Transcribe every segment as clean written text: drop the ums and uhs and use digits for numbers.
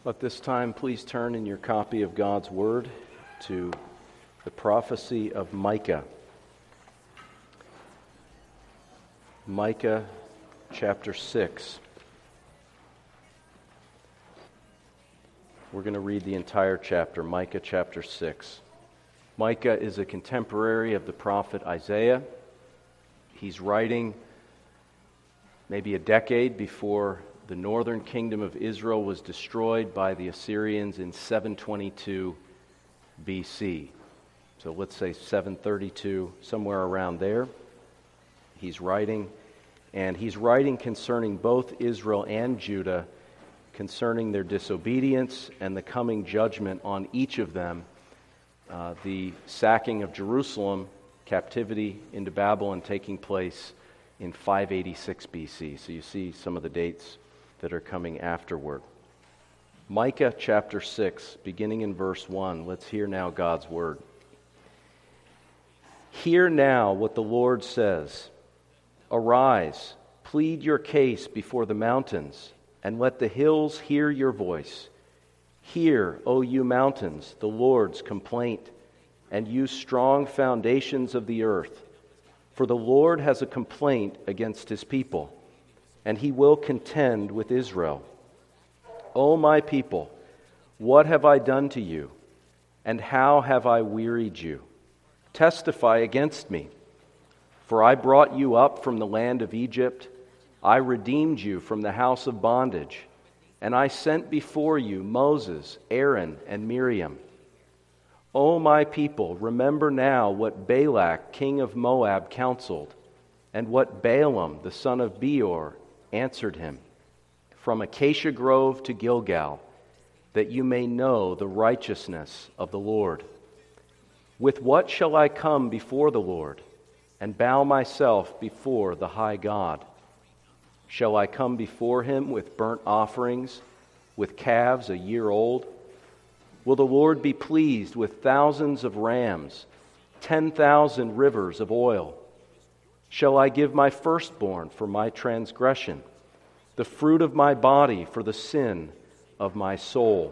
At this time, please turn in your copy of God's Word to the prophecy of Micah. Micah chapter 6. We're going to read the entire chapter, Micah chapter 6. Micah is a contemporary of the prophet Isaiah. He's writing maybe a decade before the northern kingdom of Israel was destroyed by the Assyrians in 722 BC. So let's say 732, somewhere around there. He's writing, and he's writing concerning both Israel and Judah, concerning their disobedience and the coming judgment on each of them, the sacking of Jerusalem, captivity into Babylon taking place in 586 BC. So you see some of the dates that are coming afterward. Micah chapter 6, beginning in verse 1. Let's hear now God's word. Hear now what the Lord says. Arise, plead your case before the mountains, and let the hills hear your voice. Hear, O you mountains, the Lord's complaint, and you strong foundations of the earth. For the Lord has a complaint against his people, and he will contend with Israel. O my people, what have I done to you, and how have I wearied you? Testify against me. For I brought you up from the land of Egypt, I redeemed you from the house of bondage, and I sent before you Moses, Aaron, and Miriam. O my people, remember now what Balak, king of Moab, counseled, and what Balaam, the son of Beor, answered him, from Acacia Grove to Gilgal, that you may know the righteousness of the Lord. With what shall I come before the Lord, and bow myself before the high God? Shall I come before him with burnt offerings, with calves a year old? Will the Lord be pleased with thousands of rams, 10,000 rivers of oil? Shall I give my firstborn for my transgression, the fruit of my body for the sin of my soul?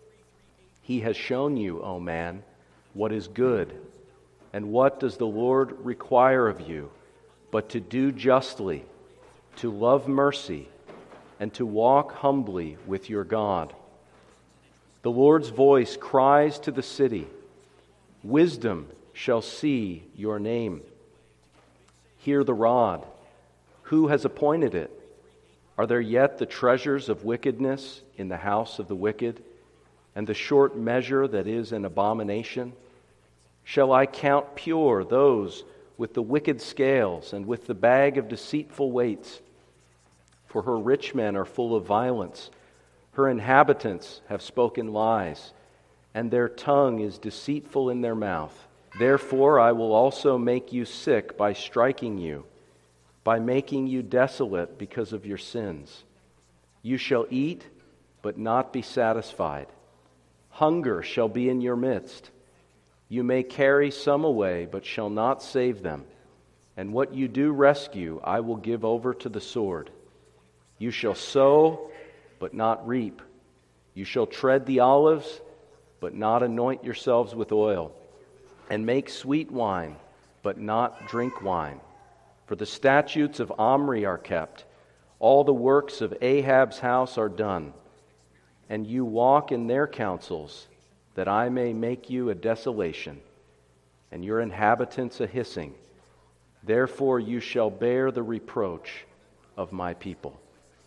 He has shown you, O man, what is good, and what does the Lord require of you, but to do justly, to love mercy, and to walk humbly with your God. The Lord's voice cries to the city, wisdom shall see your name. Hear the rod. Who has appointed it? Are there yet the treasures of wickedness in the house of the wicked, and the short measure that is an abomination? Shall I count pure those with the wicked scales and with the bag of deceitful weights? For her rich men are full of violence. Her inhabitants have spoken lies, and their tongue is deceitful in their mouth. Therefore I will also make you sick by striking you, by making you desolate because of your sins. You shall eat, but not be satisfied. Hunger shall be in your midst. You may carry some away, but shall not save them. And what you do rescue, I will give over to the sword. You shall sow, but not reap. You shall tread the olives, but not anoint yourselves with oil, and make sweet wine, but not drink wine. For the statutes of Omri are kept, all the works of Ahab's house are done, and you walk in their counsels, that I may make you a desolation, and your inhabitants a hissing. Therefore you shall bear the reproach of my people.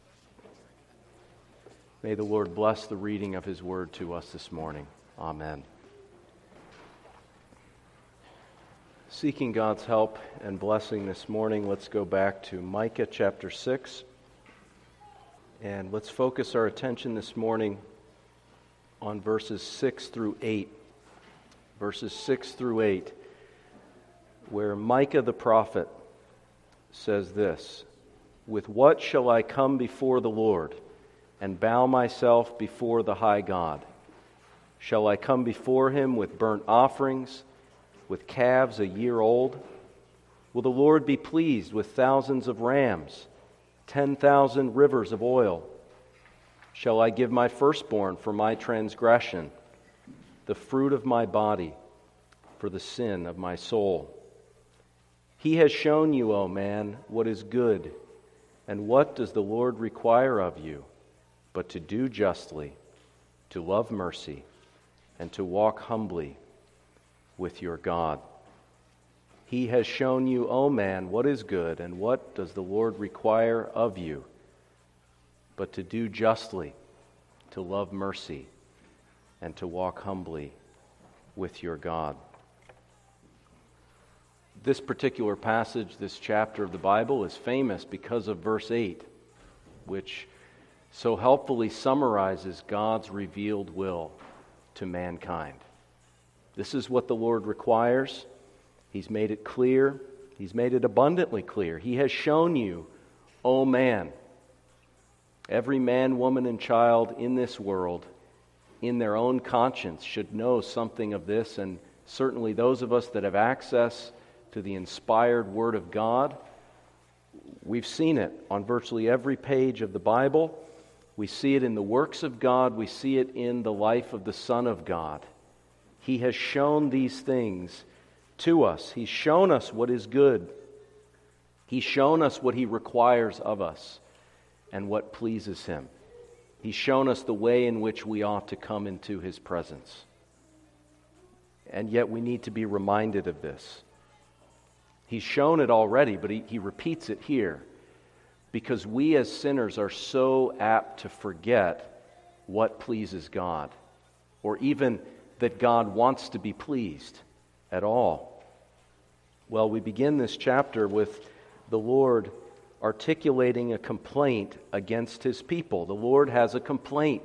May the Lord bless the reading of his word to us this morning. Amen. Seeking God's help and blessing this morning, let's go back to Micah chapter 6. And let's focus our attention this morning on verses 6 through 8. Verses 6 through 8, where Micah the prophet says this, with what shall I come before the Lord, and bow myself before the high God? Shall I come before him with burnt offerings, with calves a year old? Will the Lord be pleased with thousands of rams, 10,000 rivers of oil? Shall I give my firstborn for my transgression, the fruit of my body for the sin of my soul? He has shown you, O man, what is good, and what does the Lord require of you, but to do justly, to love mercy, and to walk humbly with your God. He has shown you, O man, what is good, and what does the Lord require of you, but to do justly, to love mercy, and to walk humbly with your God. This particular passage, this chapter of the Bible, is famous because of verse 8, which so helpfully summarizes God's revealed will to mankind. This is what the Lord requires. He's made it clear. He's made it abundantly clear. He has shown you, O man. Every man, woman, and child in this world, in their own conscience, should know something of this, and certainly those of us that have access to the inspired Word of God, we've seen it on virtually every page of the Bible. We see it in the works of God. We see it in the life of the Son of God. He has shown these things to us. He's shown us what is good. He's shown us what He requires of us and what pleases Him. He's shown us the way in which we ought to come into His presence. And yet we need to be reminded of this. He's shown it already, but he repeats it here because we as sinners are so apt to forget what pleases God, or even that God wants to be pleased at all. Well, we begin this chapter with the Lord articulating a complaint against His people. The Lord has a complaint.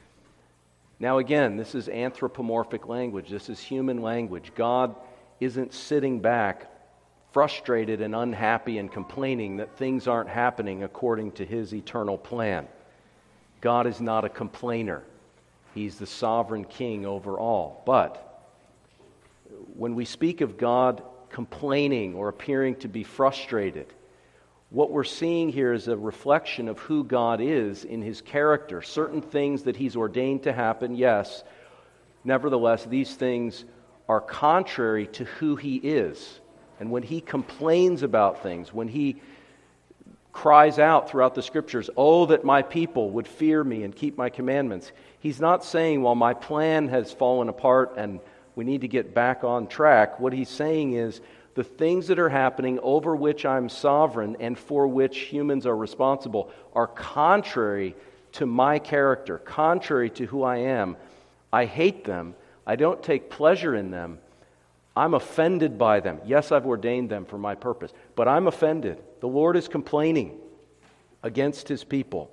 Now again, this is anthropomorphic language. This is human language. God isn't sitting back frustrated and unhappy and complaining that things aren't happening according to His eternal plan. God is not a complainer. He's the sovereign king over all. But when we speak of God complaining or appearing to be frustrated, what we're seeing here is a reflection of who God is in His character. Certain things that He's ordained to happen, yes. Nevertheless, these things are contrary to who He is. And when He complains about things, when He cries out throughout the Scriptures, "Oh, that my people would fear me and keep my commandments," He's not saying, well, my plan has fallen apart and we need to get back on track. What He's saying is, the things that are happening over which I'm sovereign and for which humans are responsible are contrary to my character, contrary to who I am. I hate them. I don't take pleasure in them. I'm offended by them. Yes, I've ordained them for my purpose, but I'm offended. The Lord is complaining against His people.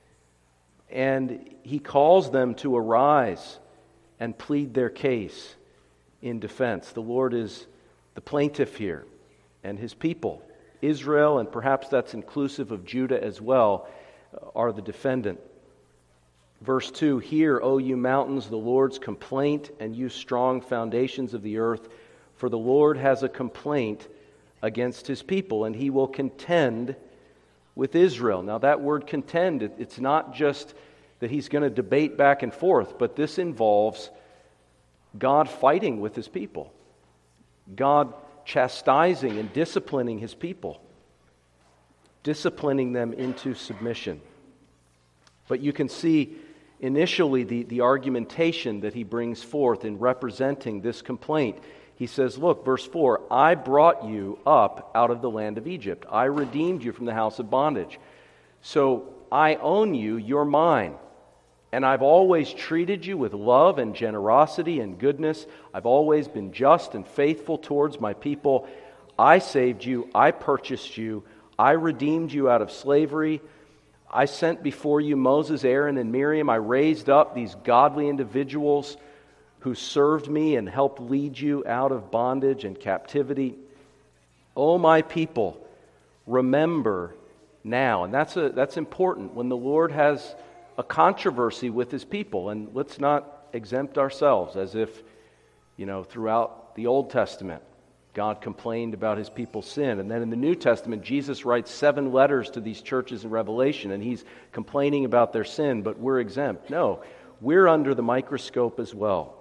And He calls them to arise and plead their case in defense. The Lord is the plaintiff here, and His people, Israel, and perhaps that's inclusive of Judah as well, are the defendant. Verse 2, "Hear, O you mountains, the Lord's complaint, and you strong foundations of the earth. For the Lord has a complaint against His people, and He will contend with Israel." Now that word contend, it's not just that He's going to debate back and forth, but this involves God fighting with His people. God chastising and disciplining His people. Disciplining them into submission. But you can see initially the argumentation that He brings forth in representing this complaint. He says, look, verse 4, "I brought you up out of the land of Egypt. I redeemed you from the house of bondage. So I own you, you're mine. And I've always treated you with love and generosity and goodness. I've always been just and faithful towards my people. I saved you. I purchased you. I redeemed you out of slavery. I sent before you Moses, Aaron, and Miriam. I raised up these godly individuals who served me and helped lead you out of bondage and captivity. O my people, remember now." And that's important when the Lord has a controversy with His people. And let's not exempt ourselves as if, throughout the Old Testament, God complained about his people's sin. And then in the New Testament, Jesus writes 7 letters to these churches in Revelation, and he's complaining about their sin, but we're exempt. No, we're under the microscope as well.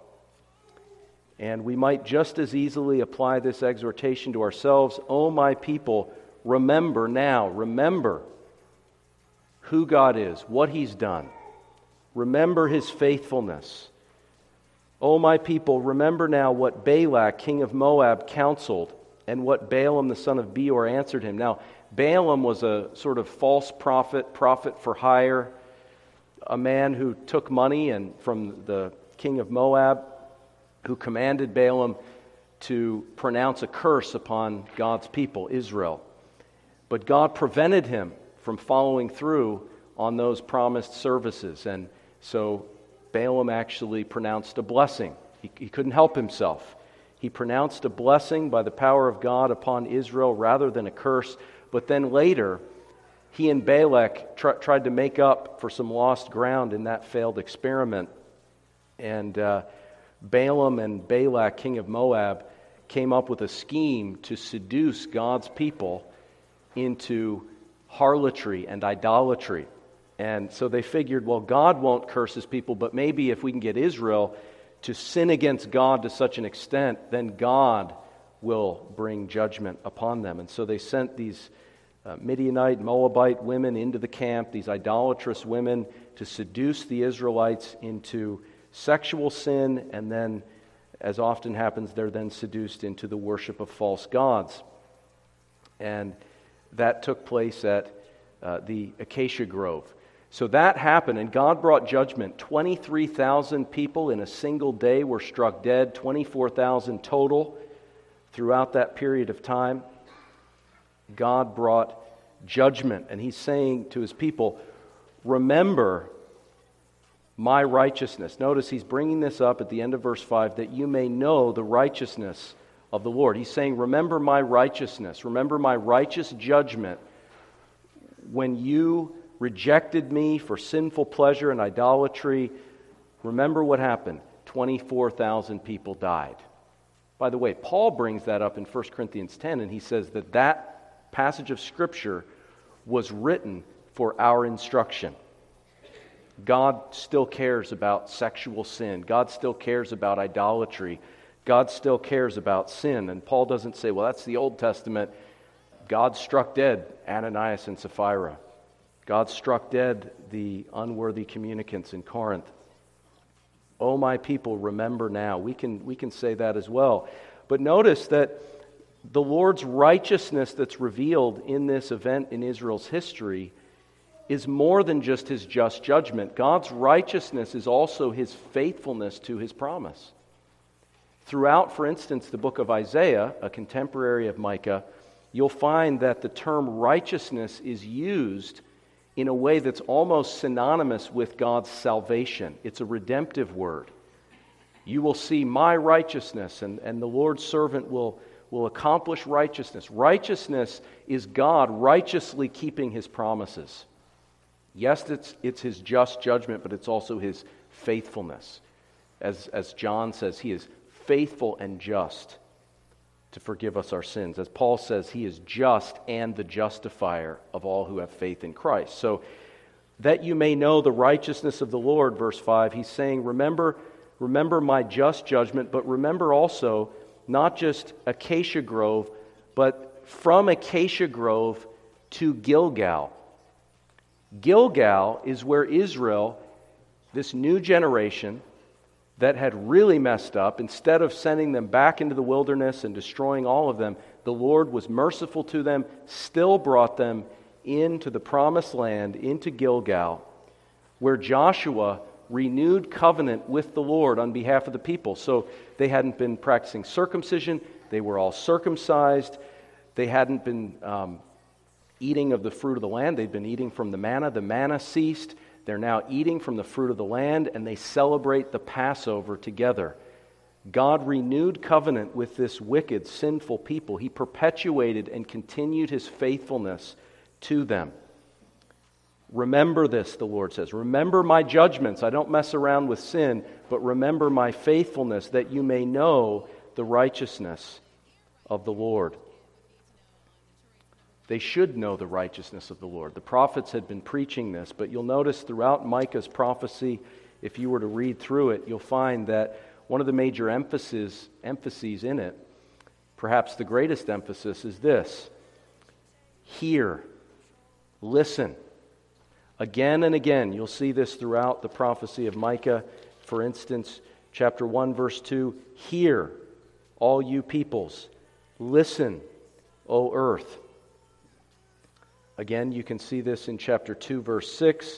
And we might just as easily apply this exhortation to ourselves. Oh, my people, remember now, remember who God is, what he's done. Remember his faithfulness. O my people, remember now what Balak, king of Moab, counseled, and what Balaam the son of Beor answered him. Now, Balaam was a sort of false prophet for hire, a man who took money and from the king of Moab, who commanded Balaam to pronounce a curse upon God's people, Israel. But God prevented him from following through on those promised services, and so Balaam actually pronounced a blessing. He couldn't help himself. He pronounced a blessing by the power of God upon Israel rather than a curse. But then later, he and Balak tried to make up for some lost ground in that failed experiment. And Balaam and Balak, king of Moab, came up with a scheme to seduce God's people into harlotry and idolatry. And so they figured, well, God won't curse his people, but maybe if we can get Israel to sin against God to such an extent, then God will bring judgment upon them. And so they sent these Midianite, Moabite women into the camp, these idolatrous women, to seduce the Israelites into sexual sin, and then, as often happens, they're then seduced into the worship of false gods. And that took place at the Acacia Grove. So that happened, and God brought judgment. 23,000 people in a single day were struck dead, 24,000 total throughout that period of time. God brought judgment, and he's saying to his people, remember my righteousness. Notice he's bringing this up at the end of verse 5, that you may know the righteousness of the Lord. He's saying, remember my righteousness, remember my righteous judgment when you rejected me for sinful pleasure and idolatry. Remember what happened. 24,000 people died. By the way, Paul brings that up in 1 Corinthians 10, and he says that passage of Scripture was written for our instruction. God still cares about sexual sin. God still cares about idolatry. God still cares about sin. And Paul doesn't say, well, that's the Old Testament. God struck dead Ananias and Sapphira. God struck dead the unworthy communicants in Corinth. Oh, my people, remember now. We can say that as well. But notice that the Lord's righteousness that's revealed in this event in Israel's history is more than just his just judgment. God's righteousness is also his faithfulness to his promise. Throughout, for instance, the book of Isaiah, a contemporary of Micah, you'll find that the term righteousness is used in a way that's almost synonymous with God's salvation. It's a redemptive word. You will see my righteousness, and the Lord's servant will accomplish righteousness. Righteousness is God righteously keeping his promises. Yes, it's his just judgment, but it's also his faithfulness. As John says, he is faithful and just to forgive us our sins. As Paul says, he is just and the justifier of all who have faith in Christ. So that you may know the righteousness of the Lord, verse 5, he's saying, remember my just judgment, but remember also not just Acacia Grove, but from Acacia Grove to Gilgal. Gilgal is where Israel, this new generation that had really messed up, instead of sending them back into the wilderness and destroying all of them, the Lord was merciful to them, still brought them into the promised land, into Gilgal, where Joshua renewed covenant with the Lord on behalf of the people. So they hadn't been practicing circumcision, they were all circumcised, they hadn't been eating of the fruit of the land, they'd been eating from the manna ceased. They're now eating from the fruit of the land, and they celebrate the Passover together. God renewed covenant with this wicked, sinful people. He perpetuated and continued his faithfulness to them. Remember this, the Lord says. Remember my judgments. I don't mess around with sin, but remember my faithfulness, that you may know the righteousness of the Lord. They should know the righteousness of the Lord. The prophets had been preaching this, but you'll notice throughout Micah's prophecy, if you were to read through it, you'll find that one of the major emphases in it, perhaps the greatest emphasis, is this: hear, listen. Again and again, you'll see this throughout the prophecy of Micah. For instance, chapter 1, verse 2, hear, all you peoples, listen, O earth. Again, you can see this in chapter 2, verse 6.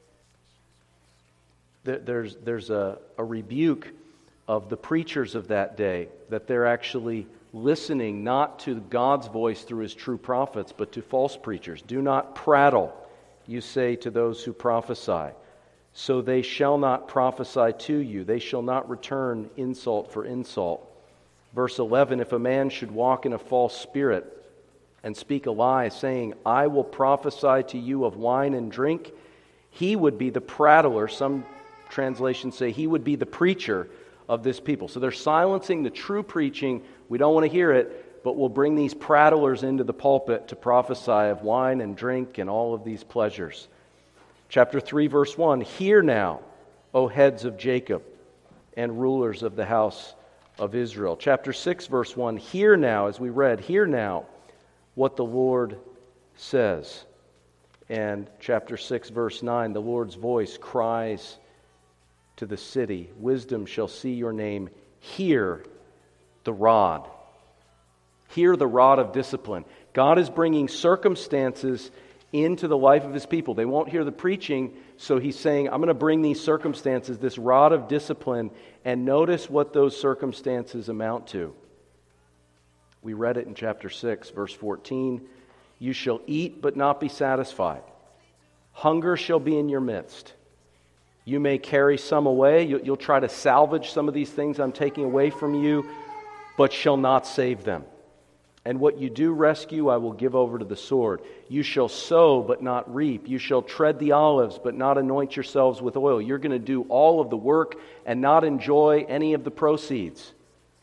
There's a rebuke of the preachers of that day, that they're actually listening not to God's voice through His true prophets, but to false preachers. Do not prattle, you say to those who prophesy. So they shall not prophesy to you. They shall not return insult for insult. Verse 11, if a man should walk in a false spirit and speak a lie, saying, I will prophesy to you of wine and drink, he would be the prattler. Some translations say he would be the preacher of this people. So they're silencing the true preaching. We don't want to hear it, but we'll bring these prattlers into the pulpit to prophesy of wine and drink and all of these pleasures. Chapter 3, verse 1, hear now, O heads of Jacob and rulers of the house of Israel. Chapter 6, verse 1, hear now, as we read, hear now what the Lord says. And chapter 6, verse 9, the Lord's voice cries to the city, wisdom shall see your name, hear the rod. Hear the rod of discipline. God is bringing circumstances into the life of His people. They won't hear the preaching, so He's saying, I'm going to bring these circumstances, this rod of discipline, and notice what those circumstances amount to. We read it in chapter 6, verse 14. You shall eat but not be satisfied. Hunger shall be in your midst. You may carry some away. You'll try to salvage some of these things I'm taking away from you, but shall not save them. And what you do rescue, I will give over to the sword. You shall sow, but not reap. You shall tread the olives, but not anoint yourselves with oil. You're going to do all of the work and not enjoy any of the proceeds.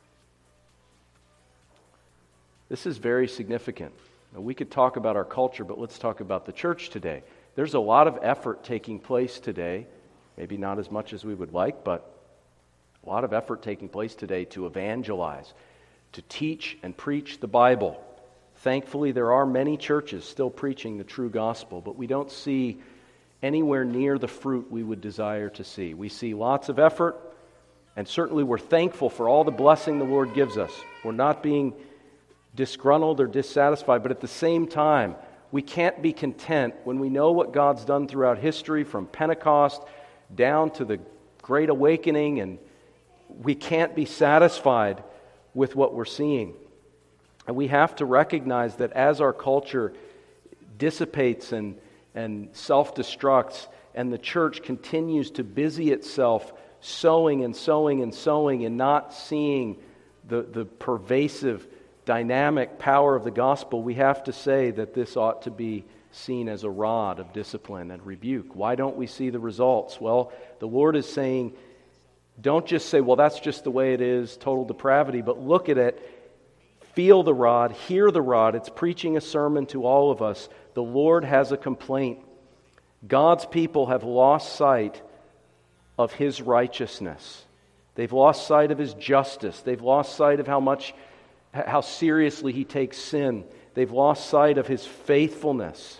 This is very significant. Now, we could talk about our culture, but let's talk about the church today. There's a lot of effort taking place today, maybe not as much as we would like, but a lot of effort taking place today to evangelize, to teach and preach the Bible. Thankfully, there are many churches still preaching the true gospel, but we don't see anywhere near the fruit we would desire to see. We see lots of effort, and certainly we're thankful for all the blessing the Lord gives us. We're not being disgruntled or dissatisfied, but at the same time, we can't be content when we know what God's done throughout history, from Pentecost down to the Great Awakening, and we can't be satisfied with what we're seeing. And we have to recognize that as our culture dissipates and self-destructs, and the church continues to busy itself sowing and sowing and sowing and not seeing the pervasive, dynamic power of the gospel, we have to say that this ought to be seen as a rod of discipline and rebuke. Why don't we see the results? Well, the Lord is saying, don't just say, well, that's just the way it is, total depravity, but look at it, feel the rod, hear the rod. It's preaching a sermon to all of us. The Lord has a complaint. God's people have lost sight of His righteousness. They've lost sight of His justice. They've lost sight of how seriously He takes sin. They've lost sight of His faithfulness.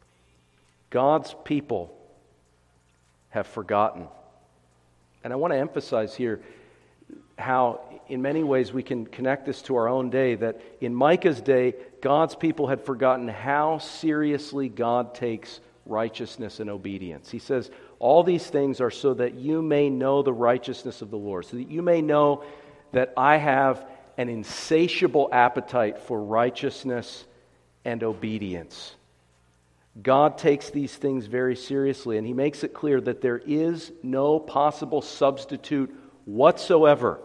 God's people have forgotten. And I want to emphasize here how, in many ways, we can connect this to our own day, that in Micah's day, God's people had forgotten how seriously God takes righteousness and obedience. He says, all these things are so that you may know the righteousness of the Lord, so that you may know that I have an insatiable appetite for righteousness and obedience. God takes these things very seriously, and He makes it clear that there is no possible substitute whatsoever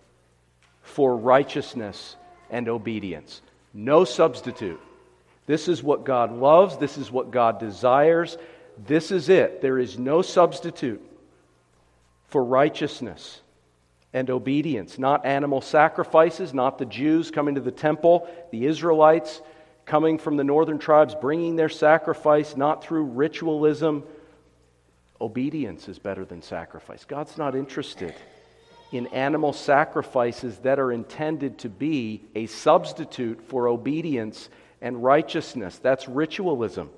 for righteousness and obedience. No substitute. This is what God loves. This is what God desires. This is it. There is no substitute for righteousness and obedience. Not animal sacrifices, not the Jews coming to the temple, the Israelites coming from the northern tribes, bringing their sacrifice, not through ritualism. Obedience is better than sacrifice. God's not interested in animal sacrifices that are intended to be a substitute for obedience and righteousness. That's ritualism.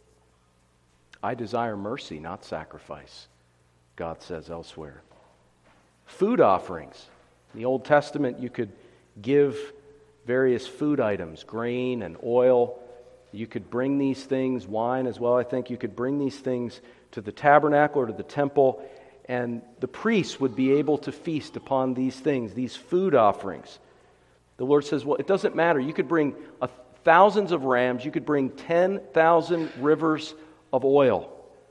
I desire mercy, not sacrifice, God says elsewhere. Food offerings. In the Old Testament, you could give various food items, grain and oil. You could bring these things, wine as well, I think. You could bring these things to the tabernacle or to the temple, and the priests would be able to feast upon these things, these food offerings. The Lord says, well, it doesn't matter. You could bring thousands of rams. You could bring 10,000 rivers of oil.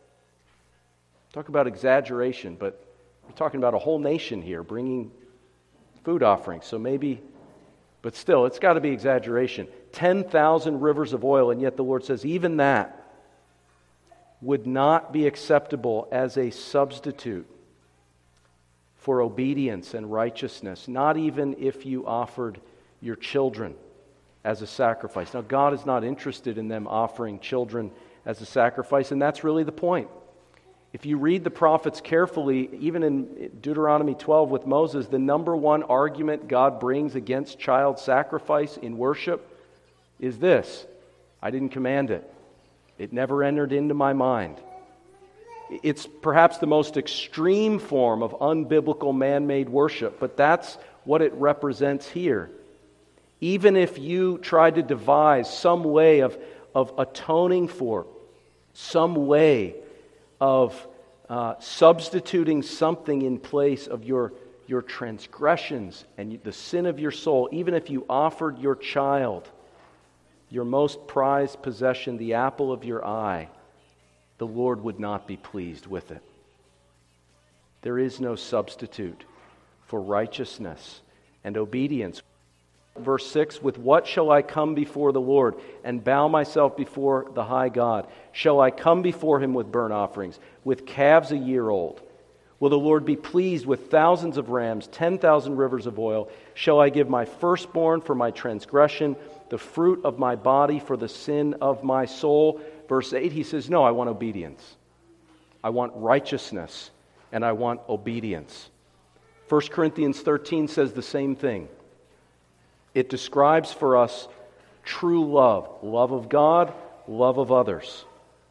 Talk about exaggeration, but we're talking about a whole nation here bringing food offerings. So maybe, but still, it's got to be exaggeration. 10,000 rivers of oil, and yet the Lord says even that would not be acceptable as a substitute for obedience and righteousness, not even if you offered your children as a sacrifice. Now, God is not interested in them offering children as a sacrifice, and that's really the point. If you read the prophets carefully, even in Deuteronomy 12 with Moses, the number one argument God brings against child sacrifice in worship is this: I didn't command it. It never entered into my mind. It's perhaps the most extreme form of unbiblical man-made worship, but that's what it represents here. Even if you tried to devise some way of atoning for, some way of substituting something in place of your transgressions and the sin of your soul, even if you offered your child, your most prized possession, the apple of your eye, the Lord would not be pleased with it. There is no substitute for righteousness and obedience. Verse 6, with what shall I come before the Lord and bow myself before the high God? Shall I come before him with burnt offerings, with calves a year old? Will the Lord be pleased with thousands of rams, 10,000 rivers of oil? Shall I give my firstborn for my transgression, the fruit of my body for the sin of my soul? Verse 8, he says, no, I want obedience. I want righteousness, and I want obedience. 1 Corinthians 13 says the same thing. It describes for us true love, love of God, love of others,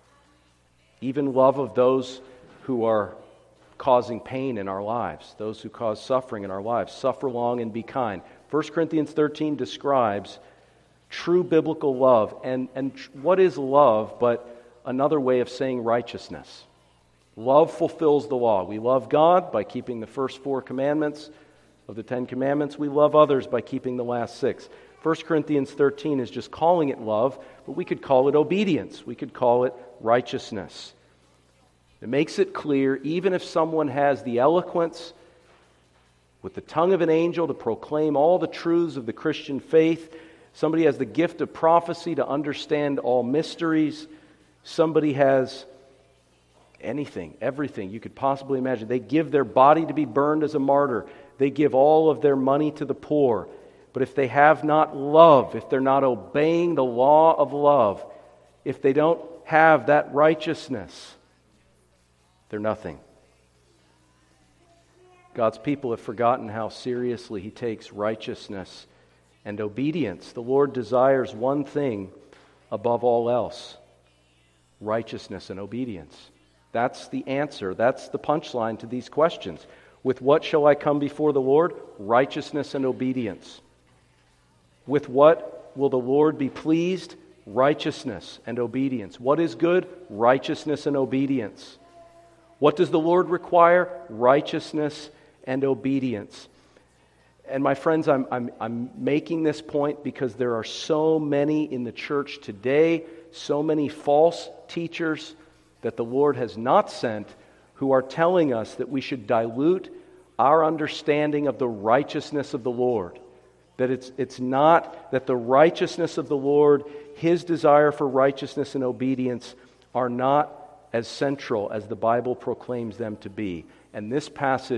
even love of those who are causing pain in our lives, those who cause suffering in our lives. Suffer long and be kind. 1 Corinthians 13 describes true biblical love. And what is love but another way of saying righteousness? Love fulfills the law. We love God by keeping the first 4 commandments of the 10 commandments. We love others by keeping the last 6. 1 Corinthians 13 is just calling it love, but we could call it obedience. We could call it righteousness. It makes it clear, even if someone has the eloquence with the tongue of an angel to proclaim all the truths of the Christian faith, somebody has the gift of prophecy to understand all mysteries, somebody has anything, everything you could possibly imagine. They give their body to be burned as a martyr. They give all of their money to the poor. But if they have not love, if they're not obeying the law of love, if they don't have that righteousness, they're nothing. God's people have forgotten how seriously He takes righteousness and obedience. The Lord desires one thing above all else: righteousness and obedience. That's the answer. That's the punchline to these questions. With what shall I come before the Lord? Righteousness and obedience. With what will the Lord be pleased? Righteousness and obedience. What is good? Righteousness and obedience. What does the Lord require? Righteousness and obedience. And my friends, I'm making this point because there are so many in the church today, so many false teachers that the Lord has not sent, who are telling us that we should dilute our understanding of the righteousness of the Lord. That it's not that the righteousness of the Lord, His desire for righteousness and obedience, are not as central as the Bible proclaims them to be. And this passage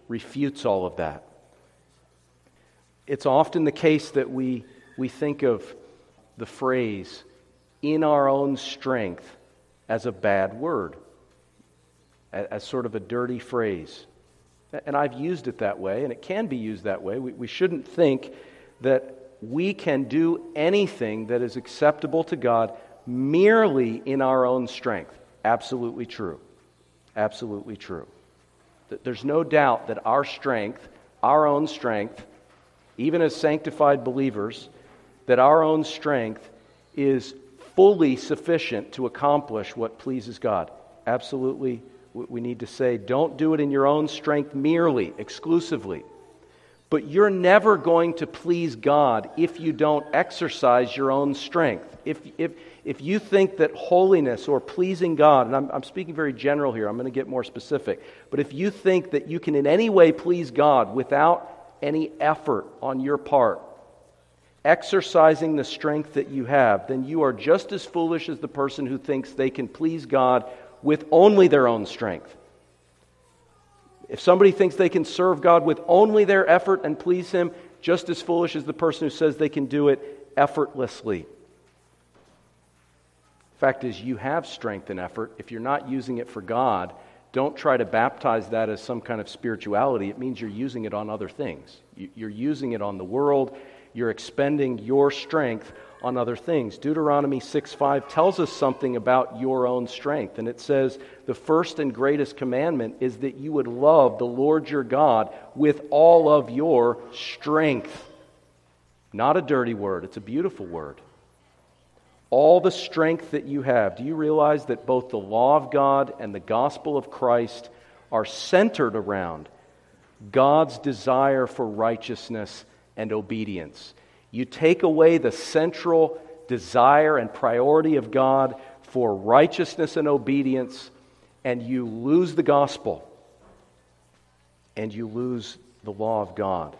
refutes all of that. It's often the case that we think of the phrase, in our own strength, as a bad word, as sort of a dirty phrase. And I've used it that way, and it can be used that way. We shouldn't think that we can do anything that is acceptable to God merely in our own strength. Absolutely true. Absolutely true. There's no doubt that our strength, our own strength, even as sanctified believers, that our own strength is fully sufficient to accomplish what pleases God. Absolutely, we need to say, don't do it in your own strength merely, exclusively. But you're never going to please God if you don't exercise your own strength. If you think that holiness or pleasing God, and I'm speaking very general here, I'm going to get more specific, but if you think that you can in any way please God without any effort on your part, exercising the strength that you have, then you are just as foolish as the person who thinks they can please God with only their own strength. If somebody thinks they can serve God with only their effort and please Him, just as foolish as the person who says they can do it effortlessly. Fact is, you have strength and effort. If you're not using it for God, don't try to baptize that as some kind of spirituality. It means you're using it on other things. You're using it on the world. You're expending your strength on other things. Deuteronomy 6:5 tells us something about your own strength. And it says, the first and greatest commandment is that you would love the Lord your God with all of your strength. Not a dirty word. It's a beautiful word. All the strength that you have. Do you realize that both the law of God and the gospel of Christ are centered around God's desire for righteousness and obedience? You take away the central desire and priority of God for righteousness and obedience, and you lose the gospel, and you lose the law of God.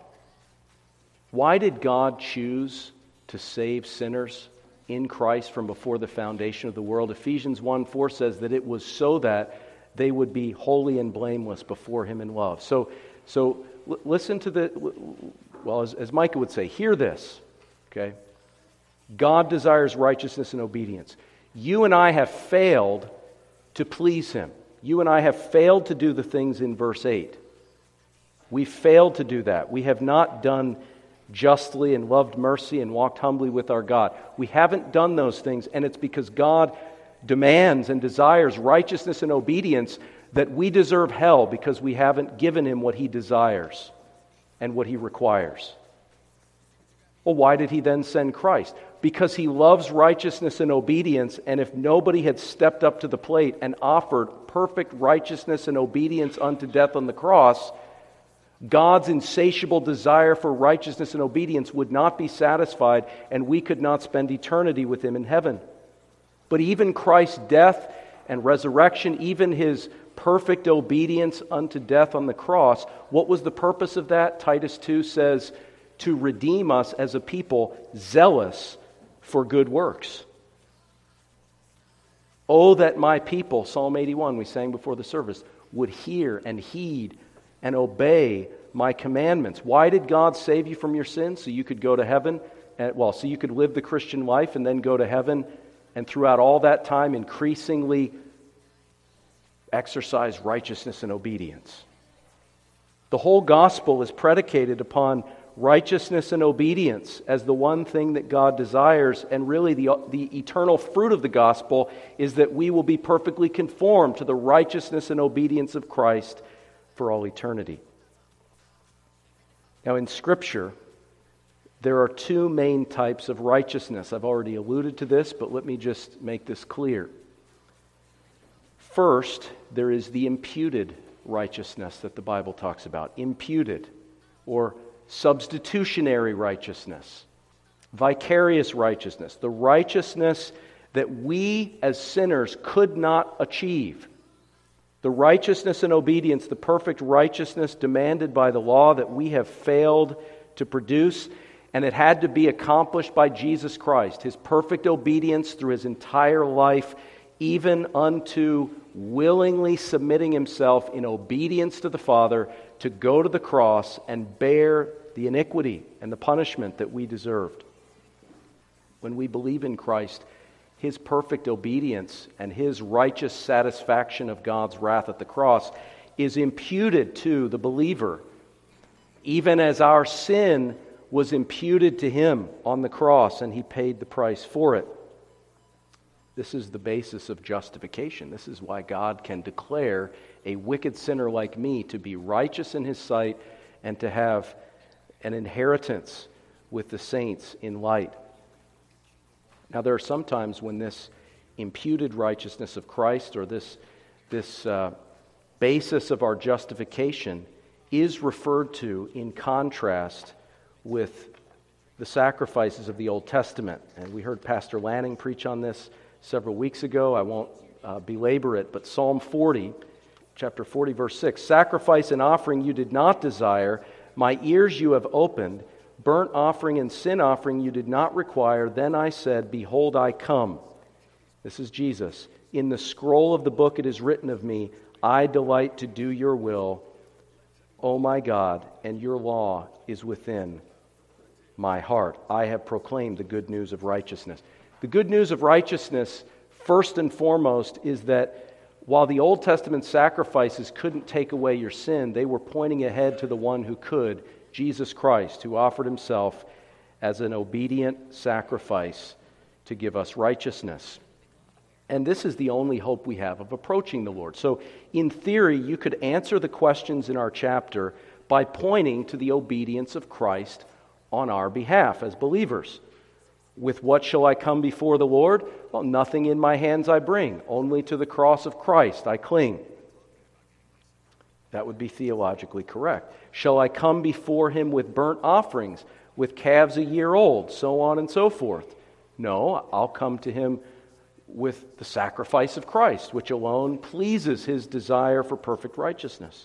Why did God choose to save sinners in Christ from before the foundation of the world? Ephesians 1:4 says that it was so that they would be holy and blameless before Him in love. So listen to the, well, as Micah would say, hear this, okay? God desires righteousness and obedience. You and I have failed to please Him. You and I have failed to do the things in verse 8. We failed to do that. We have not done justly and loved mercy and walked humbly with our God. We haven't done those things, and it's because God demands and desires righteousness and obedience that we deserve hell because we haven't given Him what He desires and what He requires. Well, why did He then send Christ? Because He loves righteousness and obedience, and if nobody had stepped up to the plate and offered perfect righteousness and obedience unto death on the cross, God's insatiable desire for righteousness and obedience would not be satisfied, and we could not spend eternity with Him in heaven. But even Christ's death and resurrection, even His perfect obedience unto death on the cross, what was the purpose of that? Titus 2 says, to redeem us as a people zealous for good works. Oh, that my people, Psalm 81, we sang before the service, would hear and heed and obey my commandments. Why did God save you from your sins? So you could go to heaven, so you could live the Christian life and then go to heaven, and throughout all that time increasingly exercise righteousness and obedience. The whole gospel is predicated upon righteousness and obedience as the one thing that God desires, and really the eternal fruit of the gospel is that we will be perfectly conformed to the righteousness and obedience of Christ for all eternity. Now in Scripture, there are two main types of righteousness. I've already alluded to this, but let me just make this clear. First, there is the imputed righteousness that the Bible talks about. Imputed, or substitutionary righteousness. Vicarious righteousness. The righteousness that we as sinners could not achieve. The righteousness and obedience, the perfect righteousness demanded by the law that we have failed to produce, and it had to be accomplished by Jesus Christ. His perfect obedience through His entire life, even unto willingly submitting Himself in obedience to the Father to go to the cross and bear the iniquity and the punishment that we deserved. When we believe in Christ, His perfect obedience and His righteous satisfaction of God's wrath at the cross is imputed to the believer, even as our sin was imputed to Him on the cross, and He paid the price for it. This is the basis of justification. This is why God can declare a wicked sinner like me to be righteous in His sight and to have an inheritance with the saints in light. Now, there are some times when this imputed righteousness of Christ, or this basis of our justification, is referred to in contrast with the sacrifices of the Old Testament. And we heard Pastor Lanning preach on this several weeks ago. I won't belabor it, but Psalm 40, chapter 40, verse 6, "Sacrifice and offering you did not desire, my ears you have opened. Burnt offering and sin offering you did not require. Then I said, behold, I come." This is Jesus. "In the scroll of the book it is written of me, I delight to do your will, O my God, and your law is within my heart. I have proclaimed the good news of righteousness." The good news of righteousness, first and foremost, is that while the Old Testament sacrifices couldn't take away your sin, they were pointing ahead to the one who could, Jesus Christ, who offered Himself as an obedient sacrifice to give us righteousness. And this is the only hope we have of approaching the Lord. So, in theory, you could answer the questions in our chapter by pointing to the obedience of Christ on our behalf as believers. With what shall I come before the Lord? Well, nothing in my hands I bring, only to the cross of Christ I cling. That would be theologically correct. Shall I come before Him with burnt offerings, with calves a year old, so on and so forth? No, I'll come to Him with the sacrifice of Christ, which alone pleases His desire for perfect righteousness.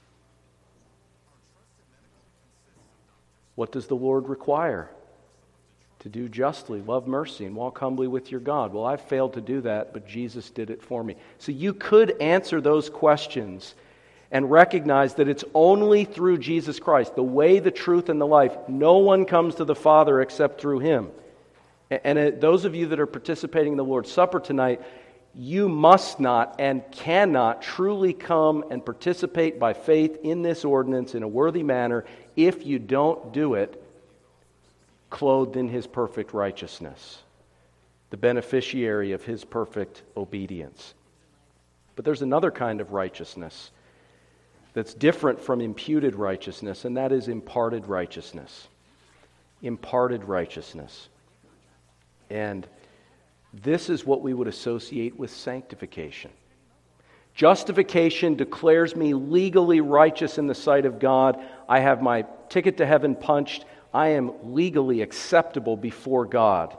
What does the Lord require? To do justly, love mercy, and walk humbly with your God. Well, I've failed to do that, but Jesus did it for me. So you could answer those questions and recognize that it's only through Jesus Christ, the way, the truth, and the life. No one comes to the Father except through Him. And those of you that are participating in the Lord's Supper tonight, you must not and cannot truly come and participate by faith in this ordinance in a worthy manner if you don't do it clothed in His perfect righteousness, the beneficiary of His perfect obedience. But there's another kind of righteousness that's different from imputed righteousness, and that is imparted righteousness. Imparted righteousness. And this is what we would associate with sanctification. Justification declares me legally righteous in the sight of God. I have my ticket to heaven punched. I am legally acceptable before God.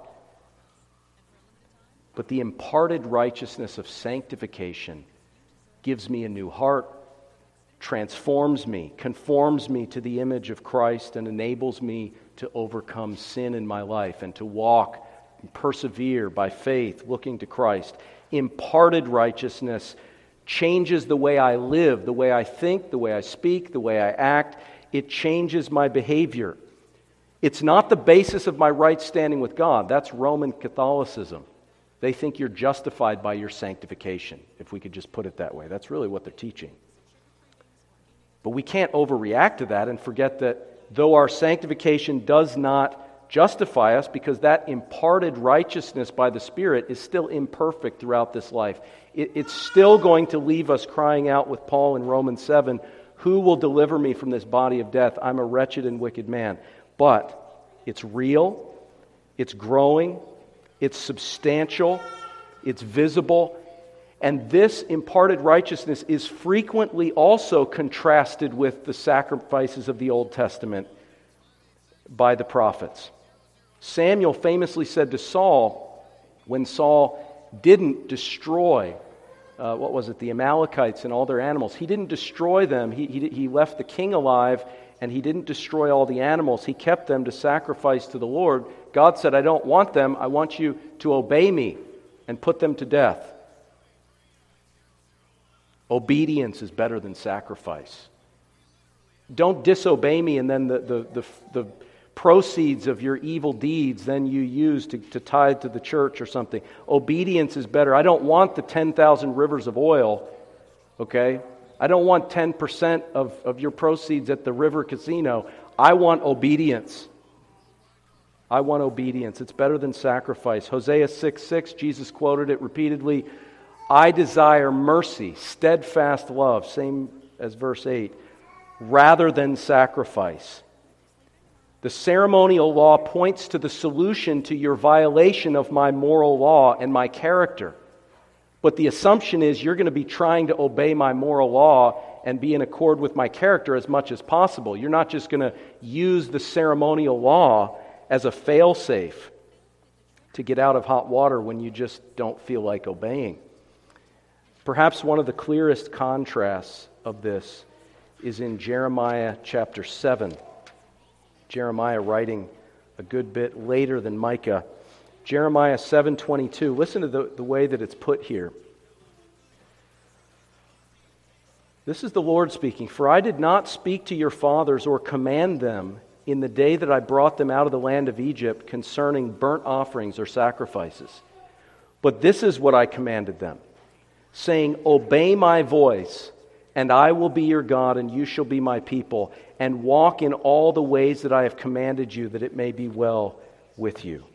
But the imparted righteousness of sanctification gives me a new heart, transforms me, conforms me to the image of Christ, and enables me to overcome sin in my life and to walk and persevere by faith, looking to Christ. Imparted righteousness changes the way I live, the way I think, the way I speak, the way I act. It changes my behavior. It's not the basis of my right standing with God. That's Roman Catholicism. They think you're justified by your sanctification, if we could just put it that way. That's really what they're teaching. But we can't overreact to that and forget that though our sanctification does not justify us, because that imparted righteousness by the Spirit is still imperfect throughout this life, it's still going to leave us crying out with Paul in Romans 7, "Who will deliver me from this body of death? I'm a wretched and wicked man." But it's real, it's growing, it's substantial, it's visible, and this imparted righteousness is frequently also contrasted with the sacrifices of the Old Testament by the prophets. Samuel famously said to Saul, when Saul didn't destroy, the Amalekites and all their animals, he didn't destroy them, he left the king alive, and he didn't destroy all the animals. He kept them to sacrifice to the Lord. God said, "I don't want them. I want you to obey me and put them to death." Obedience is better than sacrifice. Don't disobey me and then the proceeds of your evil deeds then you use to tithe to the church or something. Obedience is better. I don't want the 10,000 rivers of oil, okay? I don't want 10% of your proceeds at the river casino. I want obedience. I want obedience. It's better than sacrifice. Hosea 6:6, Jesus quoted it repeatedly. I desire mercy, steadfast love, same as verse 8, rather than sacrifice. The ceremonial law points to the solution to your violation of my moral law and my character. But the assumption is you're going to be trying to obey my moral law and be in accord with my character as much as possible. You're not just going to use the ceremonial law as a fail-safe to get out of hot water when you just don't feel like obeying. Perhaps one of the clearest contrasts of this is in Jeremiah chapter 7. Jeremiah writing a good bit later than Micah. Jeremiah 7:22. Listen to the way that it's put here. This is the Lord speaking. For I did not speak to your fathers or command them in the day that I brought them out of the land of Egypt concerning burnt offerings or sacrifices. But this is what I commanded them, saying, obey my voice, and I will be your God, and you shall be my people, and walk in all the ways that I have commanded you, that it may be well with you.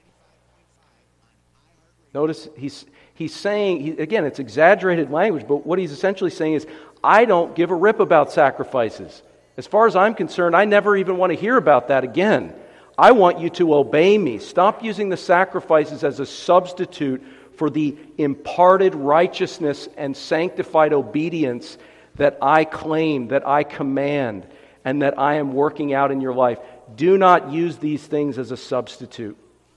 Notice he's saying, again, it's exaggerated language, but what he's essentially saying is, I don't give a rip about sacrifices. As far as I'm concerned, I never even want to hear about that again. I want you to obey me. Stop using the sacrifices as a substitute for the imparted righteousness and sanctified obedience that I claim, that I command, and that I am working out in your life. Do not use these things as a substitute.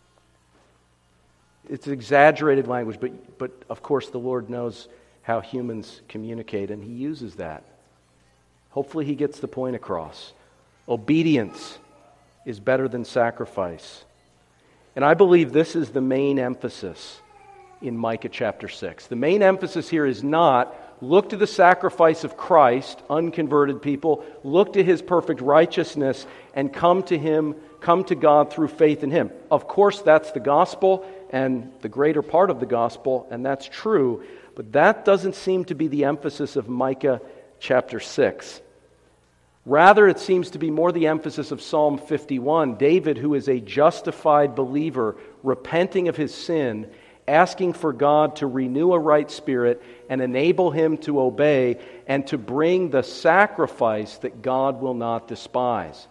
It's exaggerated language, but of course the Lord knows how humans communicate, and He uses that. Hopefully He gets the point across. Obedience is better than sacrifice. And I believe this is the main emphasis in Micah chapter 6. The main emphasis here is not, look to the sacrifice of Christ, unconverted people, look to His perfect righteousness, and come to Him, come to God through faith in Him. Of course, that's the gospel, and the greater part of the gospel, and that's true, but that doesn't seem to be the emphasis of Micah chapter 6. Rather, it seems to be more the emphasis of Psalm 51, David, who is a justified believer, repenting of his sin, asking for God to renew a right spirit and enable him to obey and to bring the sacrifice that God will not despise.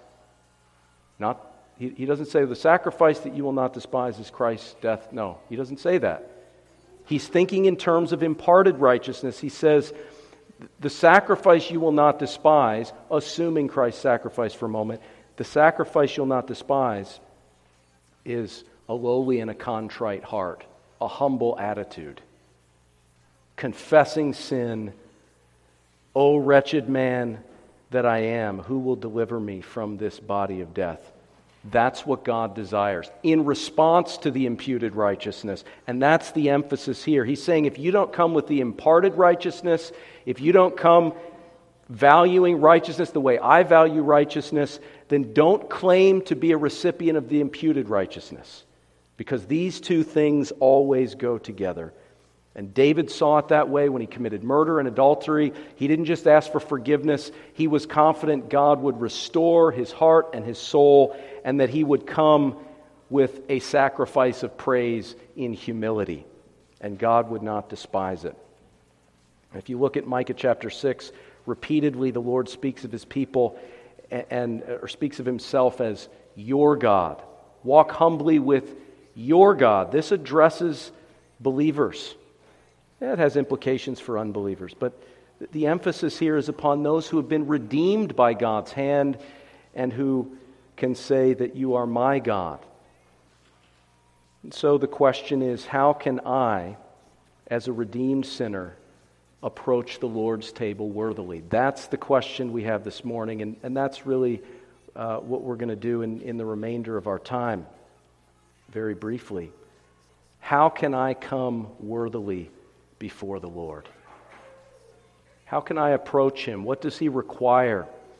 He doesn't say the sacrifice that you will not despise is Christ's death. No, he doesn't say that. He's thinking in terms of imparted righteousness. He says, the sacrifice you will not despise, assuming Christ's sacrifice for a moment, the sacrifice you'll not despise is a lowly and a contrite heart, a humble attitude, confessing sin. O wretched man that I am, who will deliver me from this body of death? That's what God desires in response to the imputed righteousness. And that's the emphasis here. He's saying if you don't come with the imparted righteousness, if you don't come valuing righteousness the way I value righteousness, then don't claim to be a recipient of the imputed righteousness. Because these two things always go together. And David saw it that way when he committed murder and adultery. He didn't just ask for forgiveness. He was confident God would restore his heart and his soul, and that he would come with a sacrifice of praise in humility. And God would not despise it. If you look at Micah chapter 6, repeatedly the Lord speaks of his people or speaks of himself as your God. Walk humbly with your God. This addresses believers. It has implications for unbelievers, but the emphasis here is upon those who have been redeemed by God's hand and who can say that you are my God. And so the question is, how can I, as a redeemed sinner, approach the Lord's table worthily? That's the question we have this morning, and that's really what we're going to do in the remainder of our time. Very briefly, how can I come worthily before the Lord? How can I approach Him? What does He require?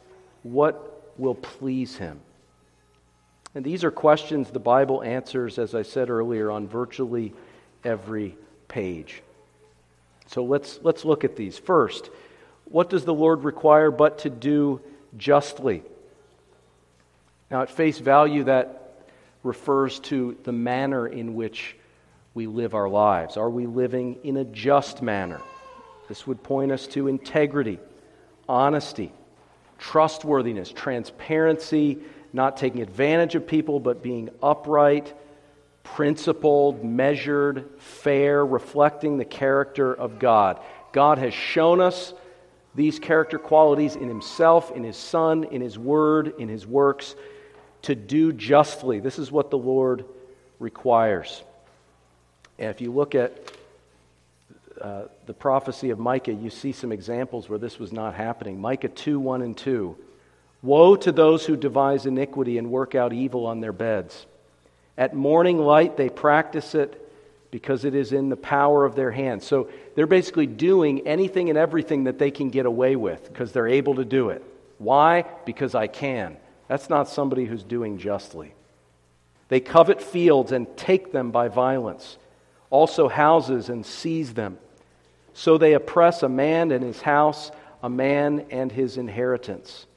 What will please him? And these are questions the Bible answers, as I said earlier, on virtually every page. So let's look at these. First, what does the Lord require but to do justly? Now, at face value, that refers to the manner in which we live our lives. Are we living in a just manner? This would point us to integrity, honesty, trustworthiness, transparency, not taking advantage of people, but being upright, principled, measured, fair, reflecting the character of God. God has shown us these character qualities in Himself, in His Son, in His Word, in His works, to do justly. This is what the Lord requires. And if you look at the prophecy of Micah, you see some examples where this was not happening. Micah 2:1 and 2. Woe to those who devise iniquity and work out evil on their beds. At morning light they practice it because it is in the power of their hands. So they're basically doing anything and everything that they can get away with because they're able to do it. Why? Because I can. That's not somebody who's doing justly. They covet fields and take them by violence, also houses and seize them. So they oppress a man and his house, a man and his inheritance.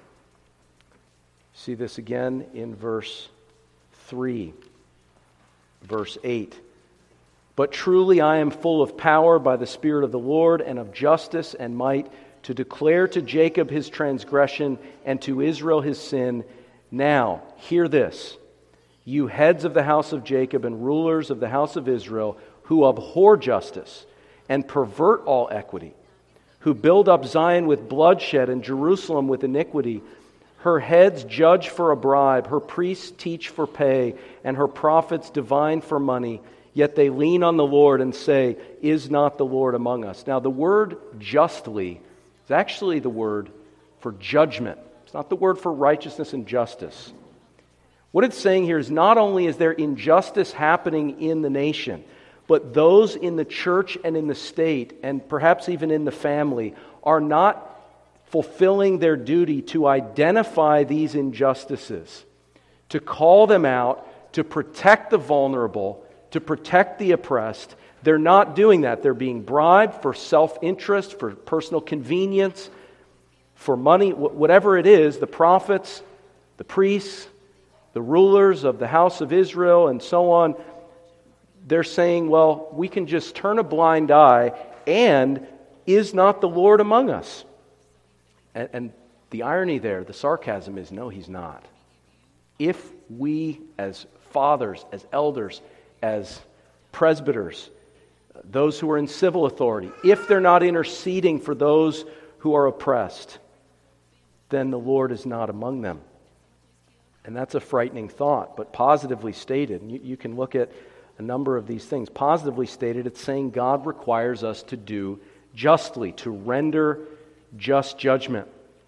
See this again in verse 3, verse 8. But truly I am full of power by the Spirit of the Lord and of justice and might to declare to Jacob his transgression and to Israel his sin. Now, hear this, you heads of the house of Jacob and rulers of the house of Israel, who abhor justice and pervert all equity, who build up Zion with bloodshed and Jerusalem with iniquity. Her heads judge for a bribe, her priests teach for pay, and her prophets divine for money. Yet they lean on the Lord and say, is not the Lord among us? Now the word justly is actually the word for judgment. It's not the word for righteousness and justice. What it's saying here is not only is there injustice happening in the nation, but those in the church and in the state, and perhaps even in the family, are not fulfilling their duty to identify these injustices, to call them out, to protect the vulnerable, to protect the oppressed. They're not doing that. They're being bribed for self-interest, for personal convenience, for money, whatever it is. The prophets, the priests, the rulers of the house of Israel, and so on, they're saying, well, we can just turn a blind eye, and is not the Lord among us? And the irony there, the sarcasm is, no, He's not. If we as fathers, as elders, as presbyters, those who are in civil authority, if they're not interceding for those who are oppressed, then the Lord is not among them. And that's a frightening thought, but positively stated. And you can look at a number of these things. Positively stated, it's saying God requires us to do justly, to render just judgment.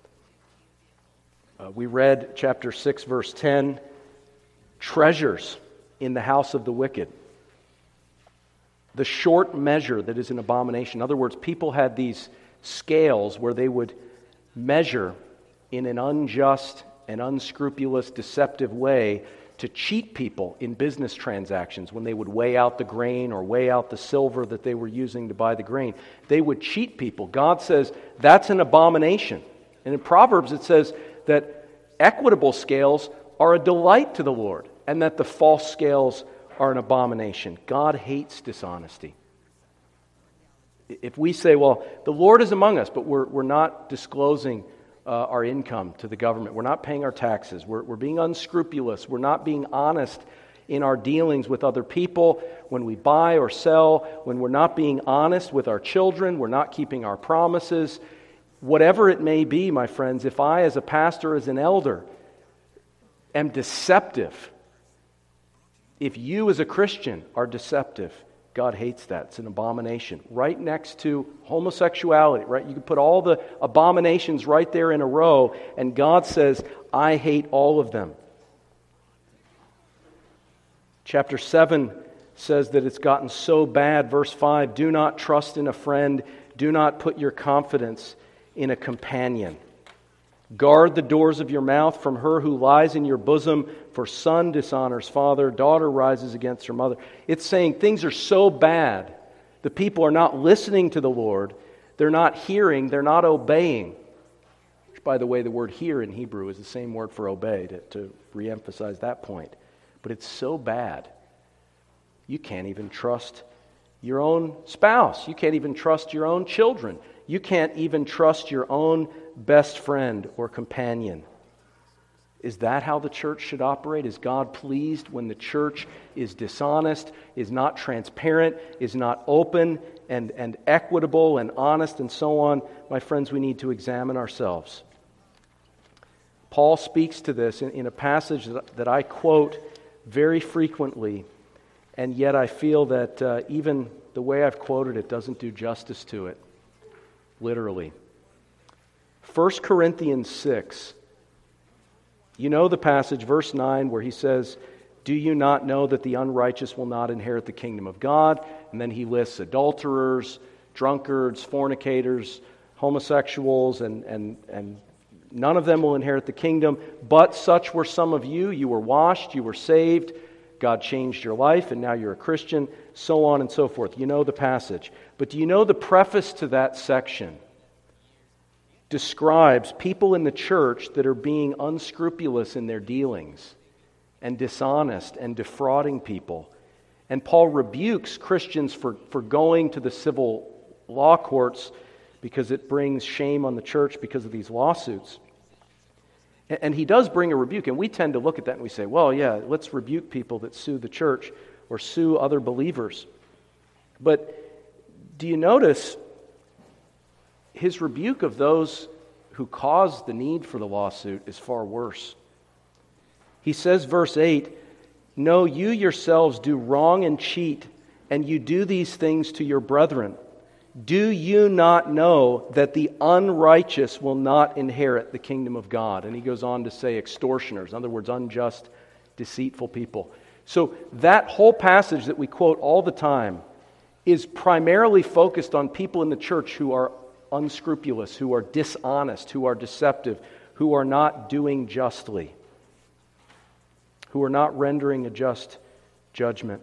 We read chapter 6, verse 10, treasures in the house of the wicked. The short measure that is an abomination. In other words, people had these scales where they would measure in an unjust and unscrupulous, deceptive way to cheat people in business transactions when they would weigh out the grain or weigh out the silver that they were using to buy the grain. They would cheat people. God says that's an abomination. And in Proverbs it says that equitable scales are a delight to the Lord and that the false scales are an abomination. God hates dishonesty. If we say, well, the Lord is among us, but we're not disclosing our income to the government. We're not paying our taxes. We're being unscrupulous. We're not being honest in our dealings with other people. When we buy or sell, when we're not being honest with our children, we're not keeping our promises. Whatever it may be, my friends, if I as a pastor, as an elder, am deceptive, if you as a Christian are deceptive, God hates that. It's an abomination. Right next to homosexuality, right? You can put all the abominations right there in a row, and God says, I hate all of them. Chapter 7 says that it's gotten so bad. Verse 5, do not trust in a friend. Do not put your confidence in a companion. Guard the doors of your mouth from her who lies in your bosom, for son dishonors father, daughter rises against her mother. It's saying things are so bad. The people are not listening to the Lord. They're not hearing. They're not obeying. Which, by the way, the word hear in Hebrew is the same word for obey, to reemphasize that point. But it's so bad. You can't even trust your own spouse. You can't even trust your own children. You can't even trust your own best friend or companion. Is that how the church should operate? Is God pleased when the church is dishonest, is not transparent, is not open and equitable and honest and so on? My friends, we need to examine ourselves. Paul speaks to this in a passage that I quote very frequently, and yet I feel that even the way I've quoted it doesn't do justice to it, literally. 1 Corinthians 6. You know the passage, verse 9, where he says, "Do you not know that the unrighteous will not inherit the kingdom of God?" And then he lists adulterers, drunkards, fornicators, homosexuals, and none of them will inherit the kingdom. But such were some of you. You were washed, you were saved, God changed your life, and now you're a Christian, so on and so forth. You know the passage. But do you know the preface to that section describes people in the church that are being unscrupulous in their dealings and dishonest and defrauding people. And Paul rebukes Christians for going to the civil law courts because it brings shame on the church because of these lawsuits. And he does bring a rebuke, and we tend to look at that and we say, well, yeah, let's rebuke people that sue the church or sue other believers. But do you notice his rebuke of those who caused the need for the lawsuit is far worse? He says, verse 8, "No, you yourselves do wrong and cheat, and you do these things to your brethren. Do you not know that the unrighteous will not inherit the kingdom of God?" And he goes on to say extortioners, in other words, unjust, deceitful people. So that whole passage that we quote all the time is primarily focused on people in the church who are unscrupulous, who are dishonest, who are deceptive, who are not doing justly, who are not rendering a just judgment.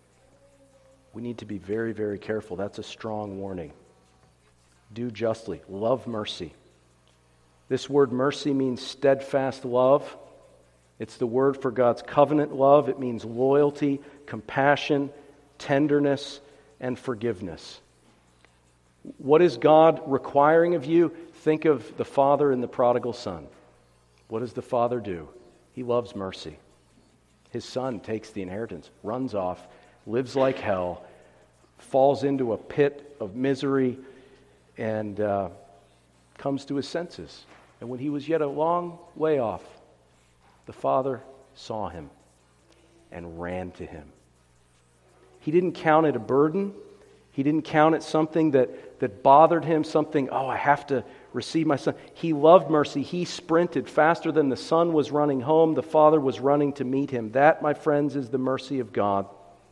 We need to be very, very careful. That's a strong warning. Do justly. Love mercy. This word mercy means steadfast love. It's the word for God's covenant love. It means loyalty, compassion, tenderness, and forgiveness. What is God requiring of you? Think of the father and the prodigal son. What does the father do? He loves mercy. His son takes the inheritance, runs off, lives like hell, falls into a pit of misery, and comes to his senses. And when he was yet a long way off, the father saw him and ran to him. He didn't count it a burden. He didn't count it something that bothered him, something, I have to receive my son. He loved mercy. He sprinted faster than the son was running home. The father was running to meet him. That, my friends, is the mercy of God.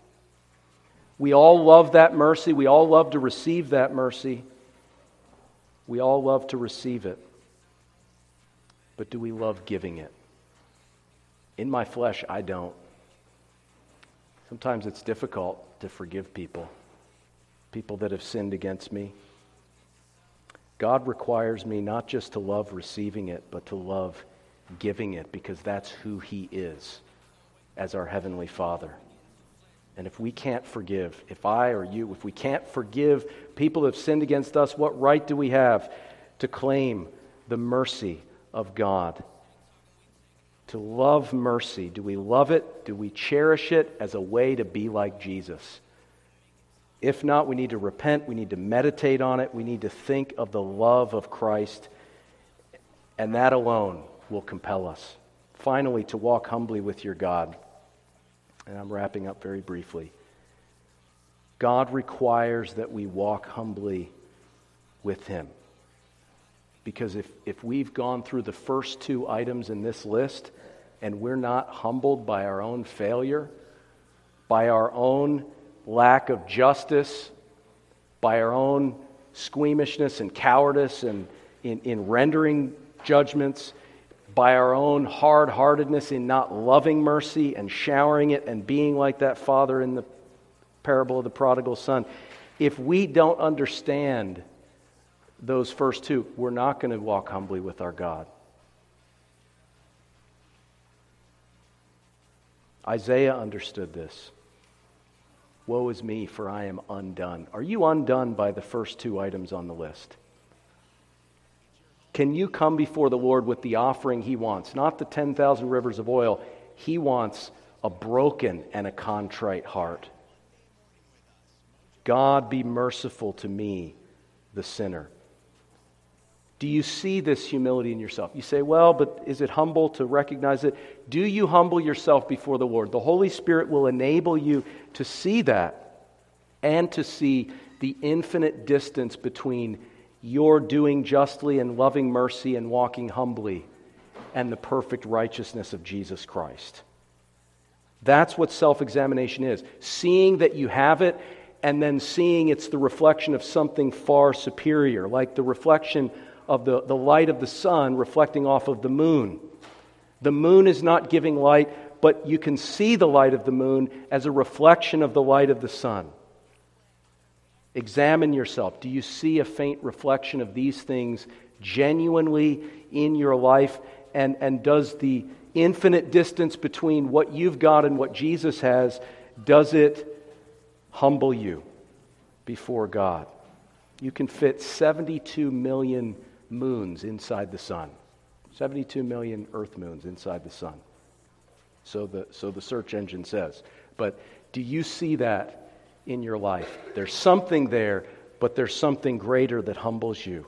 We all love that mercy. We all love to receive that mercy. We all love to receive it. But do we love giving it? In my flesh, I don't. Sometimes it's difficult to forgive people that have sinned against me. God requires me not just to love receiving it, but to love giving it, because that's who He is as our Heavenly Father. And if we can't forgive, if I or you, if we can't forgive people who have sinned against us, what right do we have to claim the mercy of God? To love mercy, do we love it? Do we cherish it as a way to be like Jesus? If not, we need to repent, we need to meditate on it, we need to think of the love of Christ, and that alone will compel us. Finally, to walk humbly with your God. And I'm wrapping up very briefly. God requires that we walk humbly with Him. Because if we've gone through the first two items in this list, and we're not humbled by our own failure, by our own lack of justice, by our own squeamishness and cowardice and in rendering judgments, by our own hard-heartedness in not loving mercy and showering it and being like that father in the parable of the prodigal son, if we don't understand those first two, we're not going to walk humbly with our God. Isaiah understood this. Woe is me, for I am undone. Are you undone by the first two items on the list? Can you come before the Lord with the offering He wants? Not the 10,000 rivers of oil. He wants a broken and a contrite heart. God, be merciful to me, the sinner. Do you see this humility in yourself? You say, well, but is it humble to recognize it? Do you humble yourself before the Lord? The Holy Spirit will enable you to see that and to see the infinite distance between your doing justly and loving mercy and walking humbly and the perfect righteousness of Jesus Christ. That's what self-examination is. Seeing that you have it and then seeing it's the reflection of something far superior, like the reflection of the light of the sun reflecting off of the moon. The moon is not giving light, but you can see the light of the moon as a reflection of the light of the sun. Examine yourself. Do you see a faint reflection of these things genuinely in your life? And does the infinite distance between what you've got and what Jesus has, does it humble you before God? You can fit 72 million moons inside the sun. 72 million earth moons inside the sun. So the search engine says. But do you see that in your life? There's something there, but there's something greater that humbles you.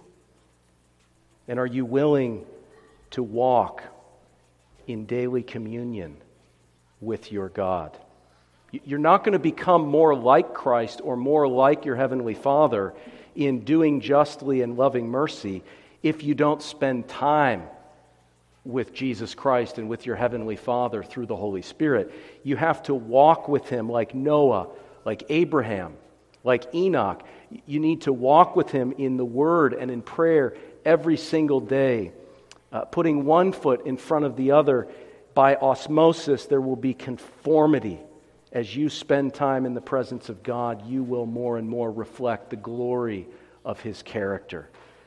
And are you willing to walk in daily communion with your God? You're not going to become more like Christ or more like your Heavenly Father in doing justly and loving mercy if you don't spend time with Jesus Christ and with your Heavenly Father through the Holy Spirit. You have to walk with Him like Noah, like Abraham, like Enoch. You need to walk with Him in the Word and in prayer every single day. Putting one foot in front of the other, by osmosis, there will be conformity. As you spend time in the presence of God, you will more and more reflect the glory of His character.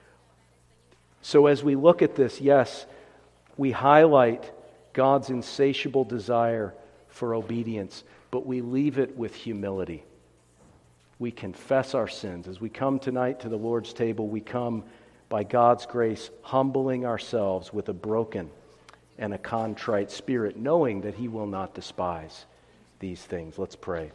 So as we look at this, yes, we highlight God's insatiable desire for obedience, but we leave it with humility. We confess our sins. As we come tonight to the Lord's table, we come by God's grace, humbling ourselves with a broken and a contrite spirit, knowing that He will not despise these things. Let's pray.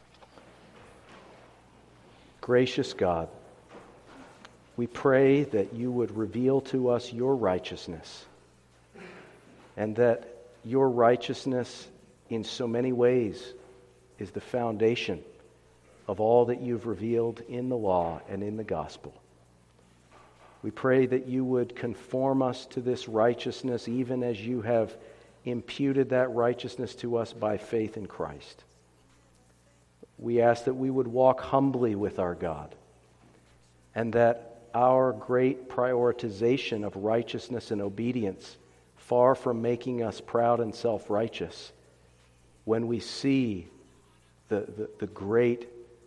Gracious God, we pray that You would reveal to us Your righteousness, and that Your righteousness in so many ways is the foundation of all that You've revealed in the law and in the gospel. We pray that You would conform us to this righteousness even as You have imputed that righteousness to us by faith in Christ. We ask that we would walk humbly with our God, and that our great prioritization of righteousness and obedience, far from making us proud and self-righteous, when we see the great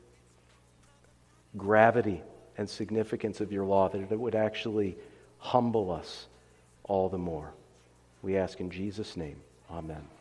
gravity and significance of Your law, that it would actually humble us all the more. We ask in Jesus' name. Amen.